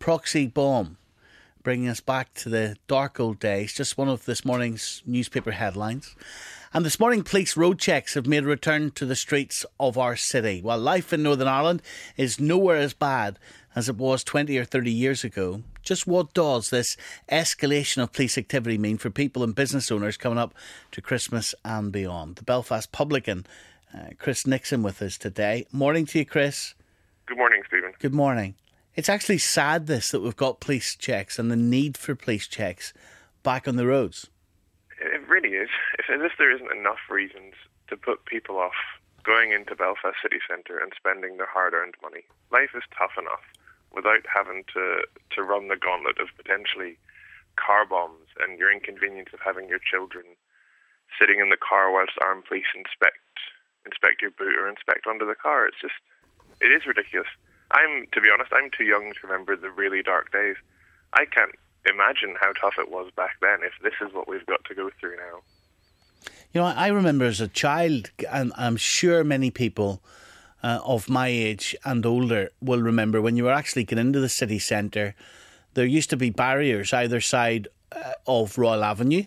proxy bomb, bringing us back to the dark old days. Just one of this morning's newspaper headlines. And this morning, police road checks have made a return to the streets of our city. While life in Northern Ireland is nowhere as bad as it was 20 or 30 years ago, just what does this escalation of police activity mean for people and business owners coming up to Christmas and beyond? The Belfast publican, Chris Nixon, with us today. Morning to you, Chris. Good morning, Stephen. Good morning. It's actually sad that we've got police checks and the need for police checks back on the roads. It really is. As if there isn't enough reasons to put people off going into Belfast city centre and spending their hard-earned money. Life is tough enough without having to run the gauntlet of potentially car bombs and your inconvenience of having your children sitting in the car whilst armed police inspect your boot or inspect under the car. It is ridiculous. To be honest, I'm too young to remember the really dark days. I can't imagine how tough it was back then if this is what we've got to go through now. You know, I remember as a child, and I'm sure many people of my age and older will remember, when you were actually getting into the city centre, there used to be barriers either side of Royal Avenue,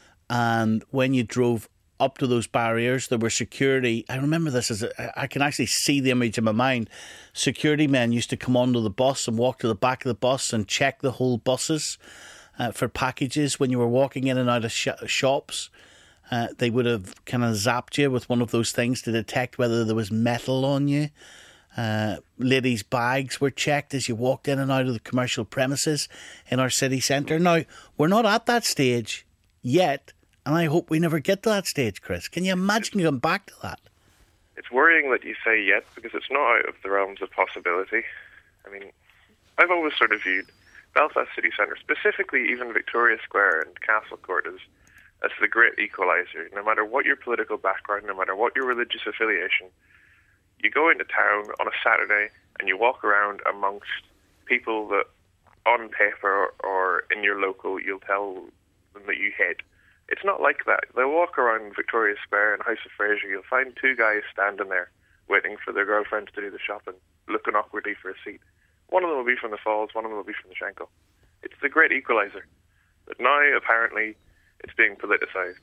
and when you drove up to those barriers, there were security. I remember this I can actually see the image in my mind. Security men used to come onto the bus and walk to the back of the bus and check the whole buses for packages. When you were walking in and out of shops, they would have kind of zapped you with one of those things to detect whether there was metal on you. Ladies' bags were checked as you walked in and out of the commercial premises in our city centre. Now, we're not at that stage yet, and I hope we never get to that stage, Chris. Can you imagine going back to that? It's worrying that you say yet, because it's not out of the realms of possibility. I mean, I've always sort of viewed Belfast city centre, specifically even Victoria Square and Castle Court, as the great equaliser. No matter what your political background, no matter what your religious affiliation, you go into town on a Saturday and you walk around amongst people that on paper or in your local you'll tell them that you hate. It's not like that. They'll walk around Victoria Square and House of Fraser. You'll find two guys standing there waiting for their girlfriends to do the shopping, looking awkwardly for a seat. One of them will be from the Falls, one of them will be from the Shankill. It's the great equaliser. But now, apparently, it's being politicised.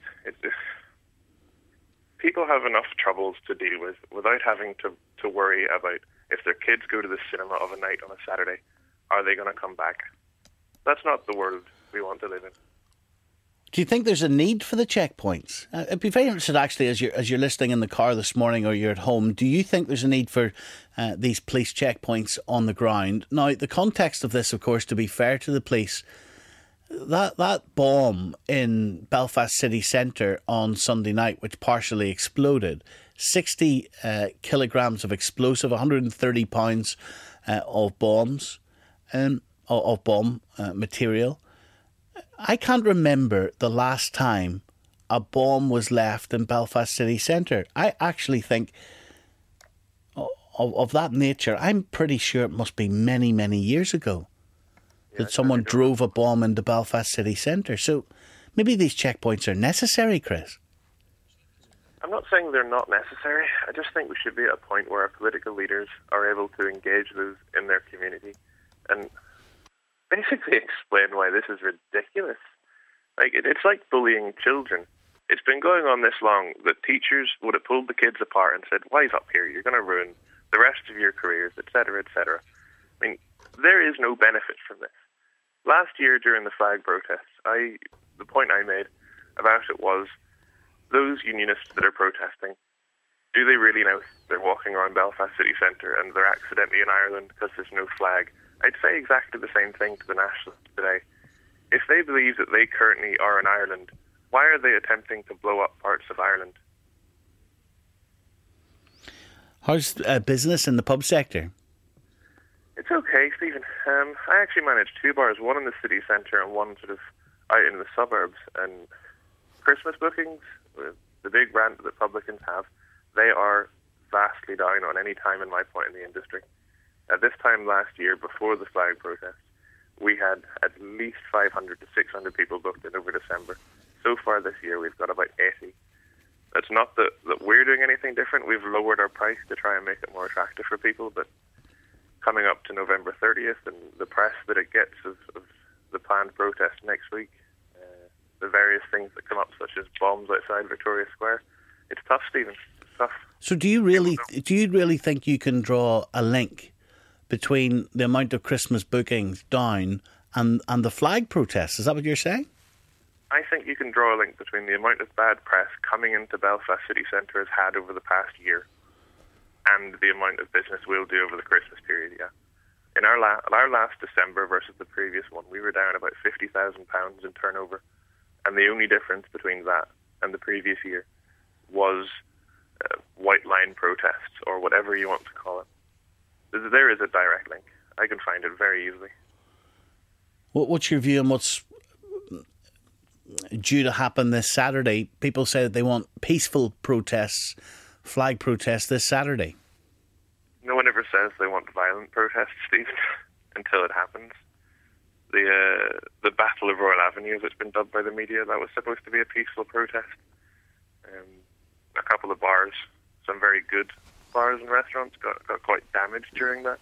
People have enough troubles to deal with without having to worry about if their kids go to the cinema of a night on a Saturday, are they going to come back? That's not the world we want to live in. Do you think there's a need for the checkpoints? I'd be very interested, actually, as you're listening in the car this morning or you're at home, do you think there's a need for these police checkpoints on the ground? Now, the context of this, of course, to be fair to the police, that bomb in Belfast city centre on Sunday night, which partially exploded, 60 kilograms of explosive, 130 pounds of bombs, of bomb material. I can't remember the last time a bomb was left in Belfast city centre. I actually think of that nature, I'm pretty sure it must be many, many years ago that someone drove a bomb into Belfast city centre. So maybe these checkpoints are necessary, Chris. I'm not saying they're not necessary. I just think we should be at a point where our political leaders are able to engage those in their community and basically explain why this is ridiculous. It's like bullying children. It's been going on this long that teachers would have pulled the kids apart and said, "Wise up here, you're going to ruin the rest of your careers," etc., etc. I mean, there is no benefit from this. Last year during the flag protests, the point I made about it was, those unionists that are protesting, do they really know they're walking around Belfast city centre and they're accidentally in Ireland because there's no flag? I'd say exactly the same thing to the Nationalists today. If they believe that they currently are in Ireland, why are they attempting to blow up parts of Ireland? How's business in the pub sector? It's okay, Stephen. I actually manage two bars, one in the city centre and one sort of out in the suburbs. And Christmas bookings, the big rant that publicans have, they are vastly down on any time in my point in the industry. At this time last year, before the flag protest, we had at least 500 to 600 people booked in over December. So far this year, we've got about 80. That's not that we're doing anything different. We've lowered our price to try and make it more attractive for people, but coming up to November 30th and the press that it gets of the planned protest next week, the various things that come up, such as bombs outside Victoria Square. It's tough, Stephen. It's tough. So do you really think you can draw a link between the amount of Christmas bookings down and the flag protests? Is that what you're saying? I think you can draw a link between the amount of bad press coming into Belfast city centre has had over the past year and the amount of business we'll do over the Christmas period, yeah. In our last December versus the previous one, we were down about £50,000 in turnover. And the only difference between that and the previous year was white line protests, or whatever you want to call it. There is a direct link. I can find it very easily. What's your view on what's due to happen this Saturday? People say that they want peaceful protests, flag protests this Saturday. No one ever says they want violent protests, Steve, until it happens. The Battle of Royal Avenue, as it's been dubbed by the media, that was supposed to be a peaceful protest. A couple of bars, some very good bars and restaurants, got quite damaged during that.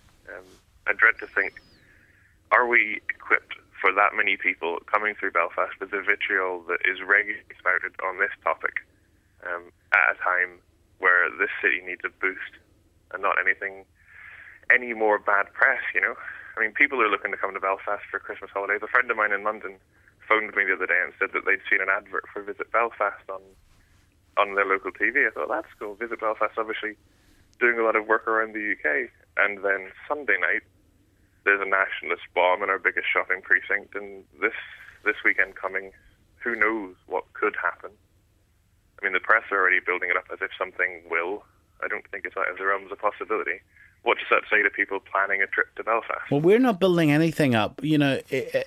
I dread to think, are we equipped for that many people coming through Belfast with the vitriol that is regularly spouted on this topic at a time where this city needs a boost and not any more bad press, you know? I mean, people are looking to come to Belfast for Christmas holidays. A friend of mine in London phoned me the other day and said that they'd seen an advert for Visit Belfast on their local TV. I thought, that's cool. Visit Belfast, obviously doing a lot of work around the UK. And then Sunday night, there's a nationalist bomb in our biggest shopping precinct. And this weekend coming, who knows what could happen. I mean, the press are already building it up as if something will. I don't think it's out of the realms of possibility. What does that say to people planning a trip to Belfast? Well, we're not building anything up. You know,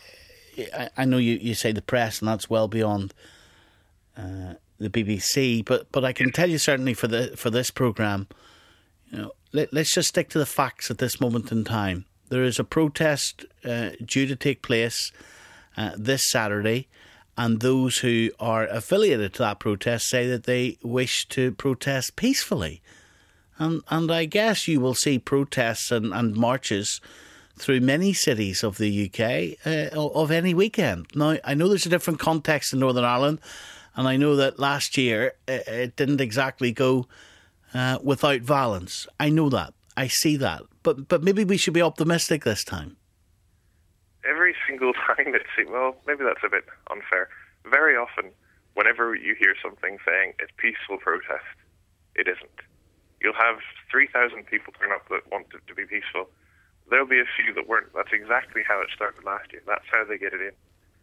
I know you say the press, and that's well beyond the BBC. But I can tell you certainly for this programme, you know, let's just stick to the facts at this moment in time. There is a protest due to take place this Saturday, and those who are affiliated to that protest say that they wish to protest peacefully. And I guess you will see protests and marches through many cities of the UK of any weekend. Now, I know there's a different context in Northern Ireland, and I know that last year it didn't exactly go without violence. I know that. I see that. But maybe we should be optimistic this time. Every single time well, maybe that's a bit unfair. Very often, whenever you hear something saying it's peaceful protest, it isn't. You'll have 3,000 people turn up that want it to be peaceful. There'll be a few that weren't. That's exactly how it started last year. That's how they get it in.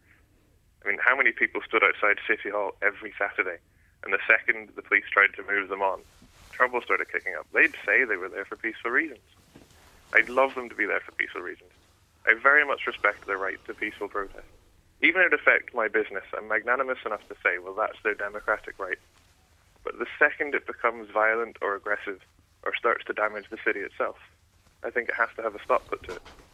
I mean, how many people stood outside City Hall every Saturday, and the second the police tried to move them on, trouble started kicking up? They'd say they were there for peaceful reasons. I'd love them to be there for peaceful reasons. I very much respect their right to peaceful protest. Even if it affects my business, I'm magnanimous enough to say, well, that's their democratic right. But the second it becomes violent or aggressive or starts to damage the city itself, I think it has to have a stop put to it.